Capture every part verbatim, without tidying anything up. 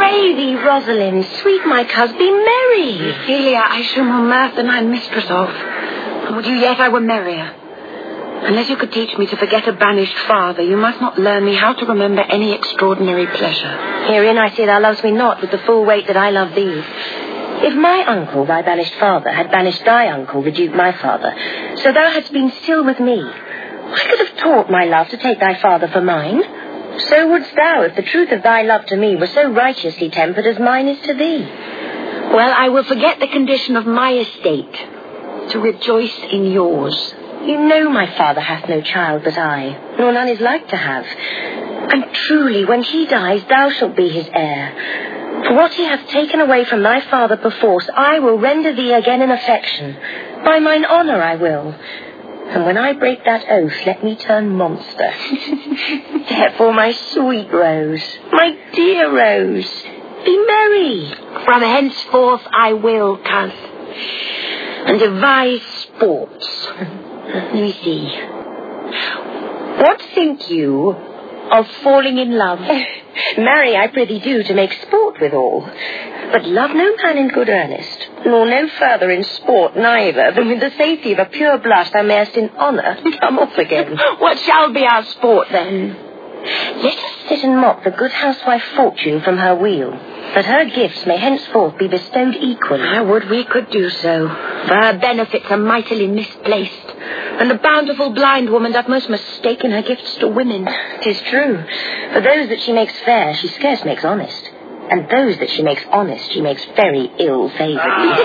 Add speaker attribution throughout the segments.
Speaker 1: pray thee, Rosalind, sweet my coz, be merry.
Speaker 2: Ophelia, I show more mirth than I'm mistress of. Would you yet I were merrier? Unless you could teach me to forget a banished father, you must not learn me how to remember any extraordinary pleasure.
Speaker 1: Herein I see thou lovest me not with the full weight that I love thee. If my uncle, thy banished father, had banished thy uncle, the Duke my father, so thou hadst been still with me, I could have taught my love to take thy father for mine. So wouldst thou, if the truth of thy love to me were so righteously tempered as mine is to thee.
Speaker 2: Well, I will forget the condition of my estate to rejoice in yours.
Speaker 1: You know my father hath no child but I, nor none is like to have. And truly, when he dies, thou shalt be his heir. For what he hath taken away from thy father perforce, I will render thee again in affection. By mine honour I will. And when I break that oath, let me turn monster. Therefore, my sweet Rose, my dear Rose, be merry.
Speaker 2: From henceforth I will, coz, and devise sports.
Speaker 1: Let me see.
Speaker 2: What think you of falling in love?
Speaker 1: Marry, I prithee do, to make sport withal. But love no man in good earnest, nor no further in sport neither, than with the safety of a pure blush thou mayest in honour come off again.
Speaker 2: What shall be our sport then?
Speaker 1: Let us sit and mock the good housewife Fortune from her wheel, that her gifts may henceforth be bestowed equally.
Speaker 2: I would we could do so, for her benefits are mightily misplaced, and the bountiful blind woman doth most mistake in her gifts to women.
Speaker 1: 'Tis true, for those that she makes fair, she scarce makes honest, and those that she makes honest, she makes very ill-favoured.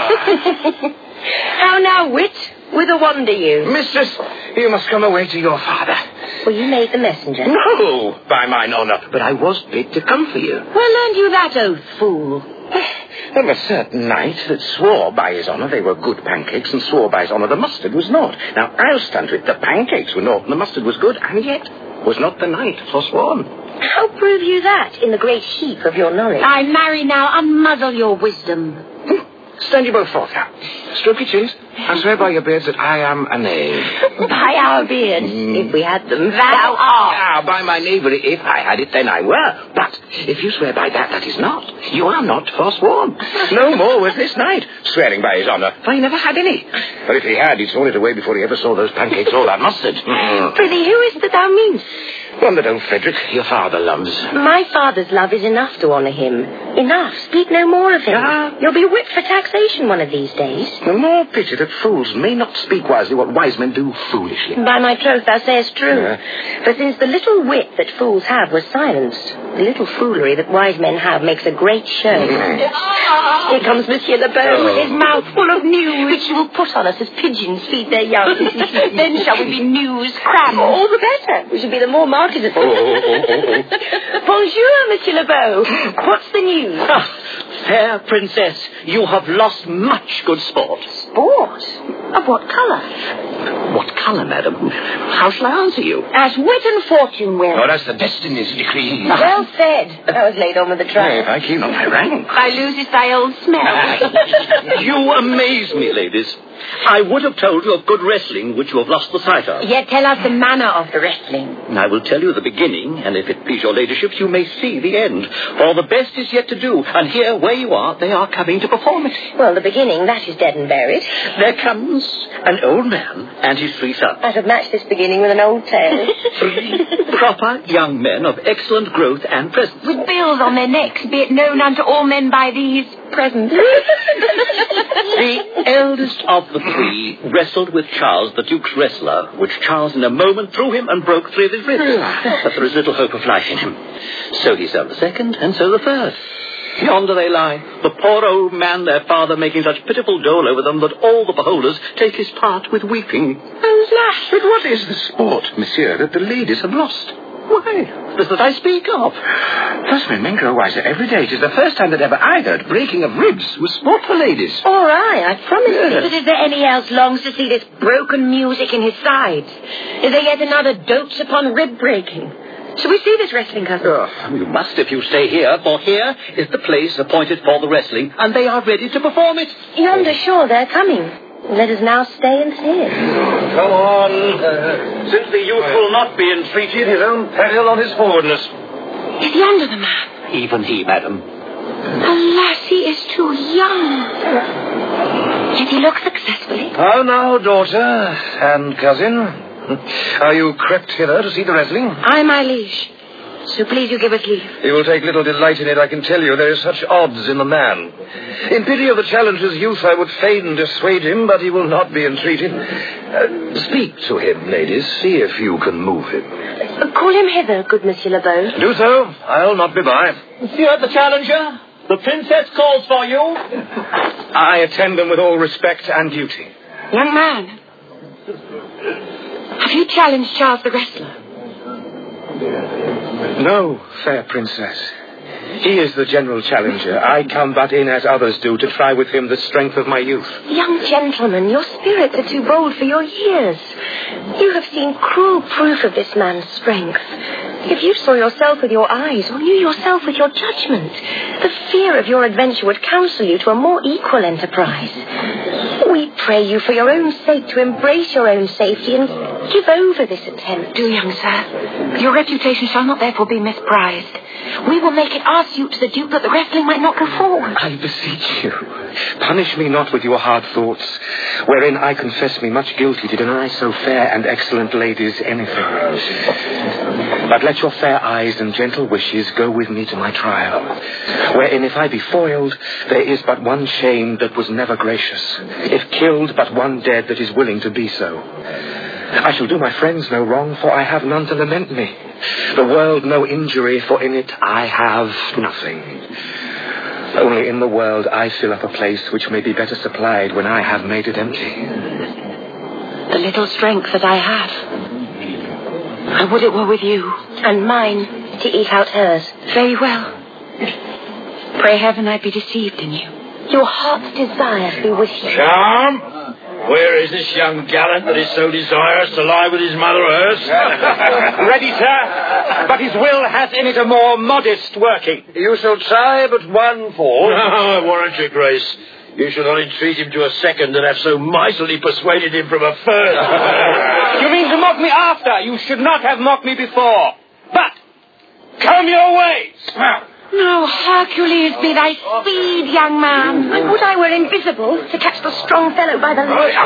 Speaker 1: How now, wit? Whither wander you?
Speaker 3: Mistress, you must come away to your father.
Speaker 1: Well, you made the messenger.
Speaker 3: No, by mine honour, but I was bid to come for you.
Speaker 2: Where learned you that oath, fool?
Speaker 3: There was a certain knight that swore by his honour they were good pancakes, and swore by his honour the mustard was naught. Now, I'll stand to it, the pancakes were naught, and the mustard was good, and yet was not the knight forsworn.
Speaker 1: How prove you that in the great heap of your knowledge?
Speaker 2: I marry now, unmuzzle your wisdom.
Speaker 3: Stand you both forth now. Stroke your chins, and swear by your beards that I am a knave.
Speaker 1: By our beards, mm. if we had them, thou art.
Speaker 3: Ah, by my knavery, if I had it, then I were. But if you swear by that, that is not. You are not forsworn. No more was this knight, swearing by his honour, for he never had any. But if he had, he'd sworn it away before he ever saw those pancakes or that mustard. Mm.
Speaker 1: Prithee, who is that thou meanest?
Speaker 3: One that old Frederick, your father, loves.
Speaker 1: My father's love is enough to honour him. Enough. Speak no more of him.
Speaker 3: Ah.
Speaker 1: You'll be whipped for taxation one of these days.
Speaker 3: The more pity that fools may not speak wisely what wise men do foolishly.
Speaker 1: By my troth, thou sayest true.
Speaker 3: Yeah.
Speaker 1: For since the little wit that fools have was silenced, the little foolery that wise men have makes a great show.
Speaker 3: Mm.
Speaker 1: Here comes Monsieur Le Beau
Speaker 3: Oh.
Speaker 1: with his mouth full of news, which he will put on us as pigeons feed their young. Then shall we be news crammed. All the better. We shall be the more marketable.
Speaker 3: Oh, oh, oh, oh.
Speaker 1: Bonjour, Monsieur Le Beau. What's the news?
Speaker 4: Ah, fair princess, you have lost much good sport.
Speaker 1: Sport? Of what colour?
Speaker 4: What colour, madam? How shall I answer you?
Speaker 1: As wit and fortune will.
Speaker 3: Or as the destinies decree.
Speaker 1: Well said. I was laid on with the trial.
Speaker 3: If I came on my rank.
Speaker 2: I loses thy old smell.
Speaker 4: You amaze me, ladies. I would have told you of good wrestling, which you have lost the sight of.
Speaker 2: Yet tell us the manner of the wrestling.
Speaker 4: I will tell you the beginning, and if it please your ladyships, you may see the end. For the best is yet to do, and here, where you are, they are coming to perform it.
Speaker 1: Well, the beginning, that is dead and buried.
Speaker 4: There comes an old man and his three sons.
Speaker 1: I should match this beginning with an old tale.
Speaker 4: Three proper young men of excellent growth and presence.
Speaker 2: With bills on their necks, be it known unto all men by these present.
Speaker 4: The eldest of the three wrestled with Charles, the Duke's wrestler, which Charles in a moment threw him and broke three of his ribs. But there is little hope of life in him. So he served the second, and so the third. Yonder they lie, the poor old man, their father, making such pitiful dole over them that all the beholders take his part with weeping.
Speaker 3: Alas, but what is the sport, monsieur, that the ladies have lost?
Speaker 4: Why, this that I speak of.
Speaker 3: Thus may men grow wiser every day. It is the first time that ever I heard breaking of ribs was sport for ladies.
Speaker 1: All right, I promise you.
Speaker 2: But is there any else longs to see this broken music in his sides? Is there yet another dotes upon rib breaking? Shall we see this wrestling, cousin?
Speaker 4: Oh, you must if you stay here, for here is the place appointed for the wrestling, and they are ready to perform it.
Speaker 1: Yonder, sure, they're coming. Let us now stay and see it.
Speaker 4: Come on. Uh, since the youth will not be entreated, his own peril on his forwardness.
Speaker 2: Is yonder the man?
Speaker 4: Even he, madam.
Speaker 2: Alas, he is too young. Yet he looks successfully.
Speaker 5: How now, daughter and cousin? Are you crept hither to see the wrestling?
Speaker 2: Aye, my liege. So please you give us leave.
Speaker 5: You will take little delight in it, I can tell you. There is such odds in the man. In pity of the challenger's youth, I would fain dissuade him, but he will not be entreated. Uh, speak to him, ladies. See if you can move him.
Speaker 1: Uh, call him hither, good Monsieur Le Beau.
Speaker 5: Do so. I'll not be by.
Speaker 4: Monsieur the challenger, the princess calls for you.
Speaker 3: I attend them with all respect and duty.
Speaker 2: Young man, have you challenged Charles the wrestler?
Speaker 3: No, fair princess. He is the general challenger. I come but in as others do to try with him the strength of my youth.
Speaker 1: Young gentleman, your spirits are too bold for your years. You have seen cruel proof of this man's strength. If you saw yourself with your eyes or knew yourself with your judgment, the fear of your adventure would counsel you to a more equal enterprise. We pray you for your own sake to embrace your own safety and give over this attempt.
Speaker 2: Do, young sir. Your reputation shall not therefore be misprized. We will make it our suit to the Duke that the wrestling might not go forward.
Speaker 3: I beseech you, punish me not with your hard thoughts, wherein I confess me much guilty to deny so fair and excellent ladies anything. But let your fair eyes and gentle wishes go with me to my trial, wherein if I be foiled, there is but one shamed that was never gracious, if killed, but one dead that is willing to be so. I shall do my friends no wrong, for I have none to lament me. The world no injury, for in it I have nothing. Only in the world I fill up a place which may be better supplied when I have made it empty.
Speaker 2: The little strength that I have, I would it were with you.
Speaker 1: And mine to eke out hers.
Speaker 2: Very well. Pray heaven I be deceived in you.
Speaker 1: Your heart's desire be with you.
Speaker 6: Charm, where is this young gallant that is so desirous to lie with his mother Earth?
Speaker 3: Ready, sir, but his will has in it a more modest working.
Speaker 5: You shall try but one fall.
Speaker 6: No, I warrant your grace. You shall not entreat him to a second and have so mightily persuaded him from a first.
Speaker 3: You mean to mock me after? You should not have mocked me before. But, come your ways.
Speaker 2: No, Hercules be thy speed, young man.
Speaker 1: I would I were invisible to catch the strong fellow by the leg.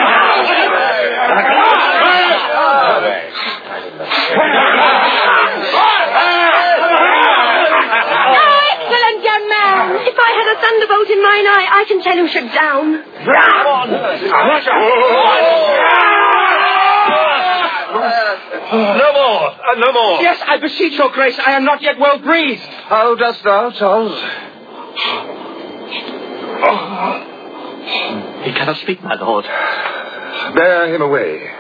Speaker 1: Excellent, young man. If I had a thunderbolt in mine eye, I can tell him should down.
Speaker 5: No more, uh, no more.
Speaker 3: Yes, I beseech your grace, I am not yet well breathed.
Speaker 5: How dost thou, Charles?
Speaker 4: He cannot speak, my lord.
Speaker 5: Bear him away.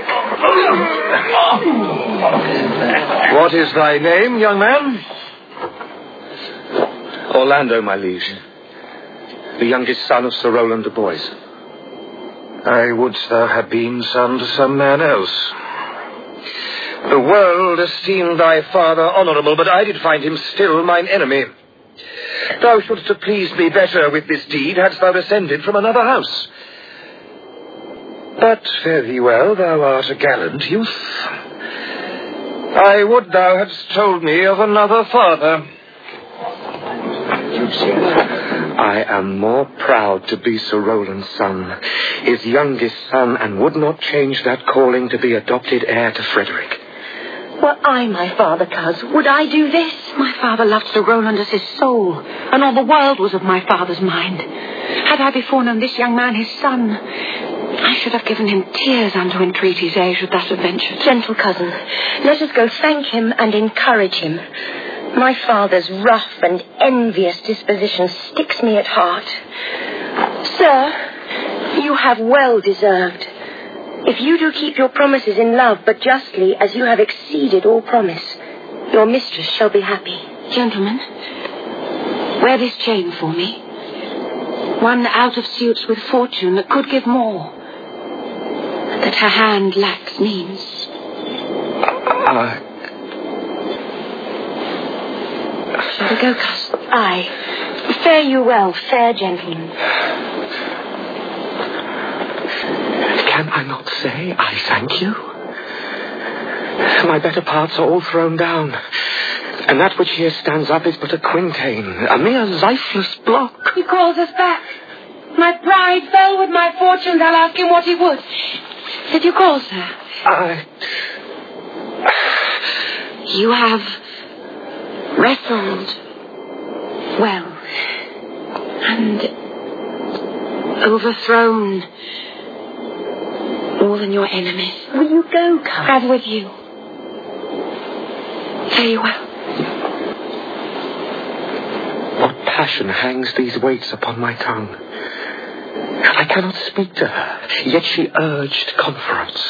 Speaker 5: What is thy name, young man?
Speaker 3: Orlando, my liege. The youngest son of Sir Roland de Boys.
Speaker 5: I would thou had been son to some man else. The world esteemed thy father honourable, but I did find him still mine enemy. Thou shouldst have pleased me better with this deed hadst thou descended from another house. But fare thee well, thou art a gallant youth. I would thou hadst told me of another father.
Speaker 3: I am more proud to be Sir Roland's son, his youngest son, and would not change that calling to be adopted heir to Frederick.
Speaker 1: Were I my father, coz, would I do this?
Speaker 2: My father loved Sir Roland as his soul, and all the world was of my father's mind. Had I before known this young man his son, I should have given him tears unto entreaties ere he should thus have ventured.
Speaker 1: Gentle cousin, let us go thank him and encourage him. My father's rough and envious disposition sticks me at heart. Sir, you have well deserved. If you do keep your promises in love, but justly, as you have exceeded all promise, your mistress shall be happy.
Speaker 2: Gentlemen, wear this chain for me. One out of suits with fortune that could give more. That her hand lacks means.
Speaker 3: Uh,
Speaker 2: Shall we go, coz?
Speaker 1: Aye. Fare you well, fair gentlemen.
Speaker 3: Can I not say I thank you? My better parts are all thrown down.
Speaker 5: And that which here stands up is but a quintain, a mere lifeless block.
Speaker 2: He calls us back. My pride fell with my fortunes. I'll ask him what he would. Did you call, sir?
Speaker 5: I...
Speaker 2: You have wrestled well and overthrown more than your enemies.
Speaker 1: Will you go, Carl?
Speaker 2: As with you. Very well.
Speaker 5: What passion hangs these weights upon my tongue? I cannot speak to her, yet she urged conference.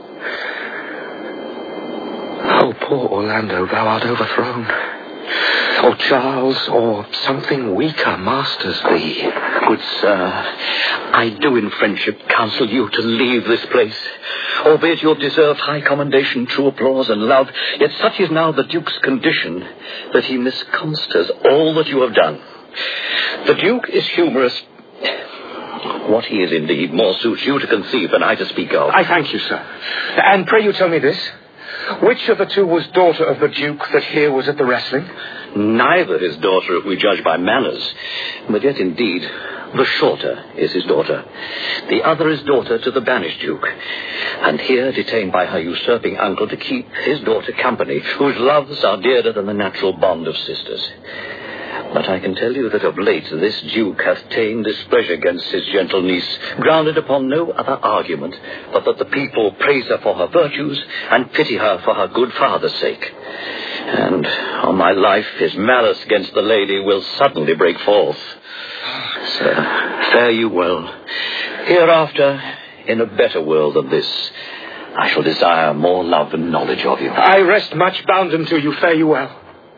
Speaker 5: Oh, poor Orlando, thou art overthrown. Or Charles, or something weaker masters thee.
Speaker 4: Good sir, I do in friendship counsel you to leave this place. Albeit you have deserved high commendation, true applause and love, yet such is now the Duke's condition that he misconsters all that you have done. The Duke is humorous. What he is indeed more suits you to conceive than I to speak of.
Speaker 5: I thank you, sir. And pray you tell me this. Which of the two was daughter of the Duke that here was at the wrestling?
Speaker 4: Neither his daughter, if we judge by manners. But yet, indeed, the shorter is his daughter. The other is daughter to the banished Duke. And here detained by her usurping uncle to keep his daughter company, whose loves are dearer than the natural bond of sisters. But I can tell you that of late this Duke hath ta'en displeasure against his gentle niece, grounded upon no other argument but that the people praise her for her virtues and pity her for her good father's sake. And, on my life, his malice against the lady will suddenly break forth. Sir, fare you well. Hereafter, in a better world than this, I shall desire more love and knowledge of you.
Speaker 5: I rest much bounden to you. Fare you well.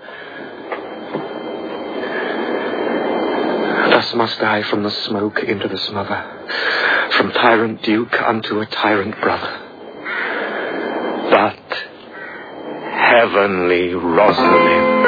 Speaker 5: Thus must I from the smoke into the smother, from tyrant duke unto a tyrant brother. But, heavenly Rosalind...